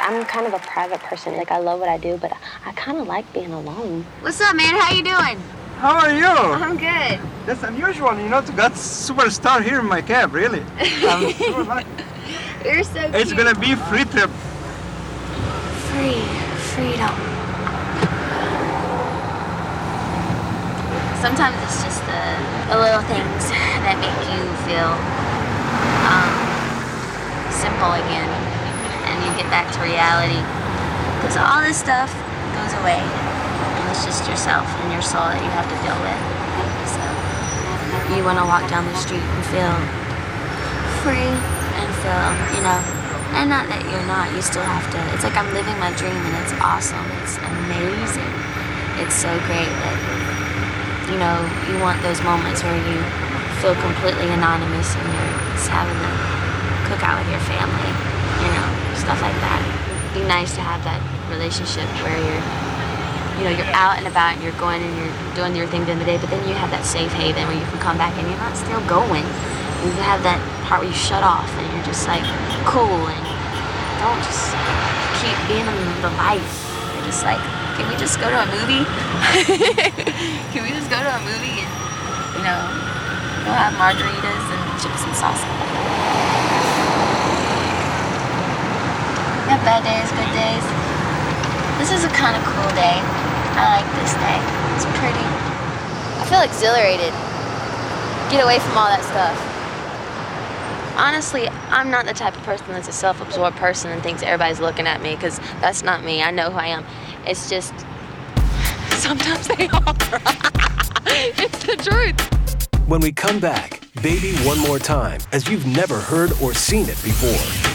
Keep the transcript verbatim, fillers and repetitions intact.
I'm kind of a private person. Like, I love what I do, but I kind of like being alone. What's up, man? How you doing? How are you? I'm good. That's unusual, you know, to got superstar here in my cab, really. I'm so lucky. You're so cute. It's gonna be free trip. Free. Freedom. Sometimes it's just the, the little things that make you feel um, simple again, and you get back to reality. Because all this stuff goes away, and it's just yourself and your soul that you have to deal with. So you want to walk down the street and feel free and feel, you know, and not that you're not, you still have to, it's like I'm living my dream and it's awesome, it's amazing. It's so great that, you know, you want those moments where you feel completely anonymous and you're just having to cook out with your family, you know, stuff like that. It'd be nice to have that relationship where you're, you know, you're out and about and you're going and you're doing your thing during the day, but then you have that safe haven where you can come back and you're not still going. You have that part where you shut off and you're just like cool and don't just keep being in the life. You're just like, can we just go to a movie? Can we just go to a movie and, you know, go have margaritas and chips and salsa? We have bad days, good days. This is a kind of cool day. I like this day. It's pretty. I feel exhilarated. Get away from all that stuff. Honestly, I'm not the type of person that's a self-absorbed person and thinks everybody's looking at me, because that's not me. I know who I am. It's just, sometimes they are. It's the truth. When we come back, Baby One More Time, as you've never heard or seen it before.